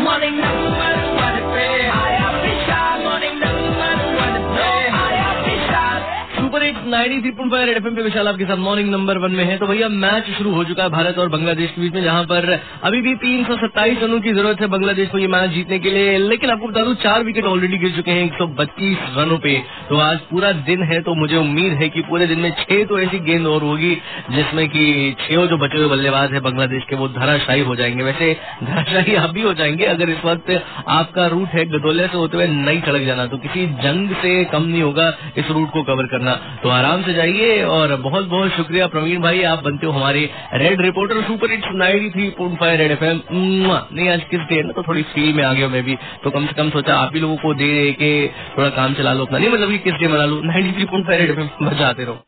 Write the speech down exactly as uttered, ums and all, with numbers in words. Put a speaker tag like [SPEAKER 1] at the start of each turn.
[SPEAKER 1] Morning number one पे आया विशाल, morning number one पे आया Vishal. Super hit ninety three point five red FM पे विशाल आपके साथ मॉर्निंग नंबर वन में है। तो भैया मैच शुरू हो चुका है भारत और बांग्लादेश के बीच में, जहां पर अभी भी तीन सौ सत्ताईस रनों की जरूरत है बांग्लादेश को ये मैच जीतने के लिए। लेकिन आपको बता दूं चार विकेट ऑलरेडी गिर चुके हैं एक सौ बत्तीस रनों पे। तो आज पूरा दिन है, तो मुझे उम्मीद है कि पूरे दिन में छह तो ऐसी गेंद और होगी जिसमें कि छह जो बचे हुए बल्लेबाज है बांग्लादेश के वो धराशायी हो जाएंगे। वैसे धराशायी आप भी हो जाएंगे अगर इस वक्त आपका रूट है गदौलिया से होते हुए नई सड़क जाना, तो किसी जंग से कम नहीं होगा इस रूट को कवर करना। तो आराम से जाइए। और बहुत बहुत शुक्रिया प्रवीण भाई, आप बनते हो हमारे red reporter super hits ninety three point five red FM. नहीं आज किस डे ना, तो थोड़ी फील में आ गया मैं भी, तो कम से कम सोचा आप ही लोगों को दे के थोड़ा काम चला लो अपना। नहीं मतलब कि किस डे मना लो, ninety three point five red FM बजाते रहो।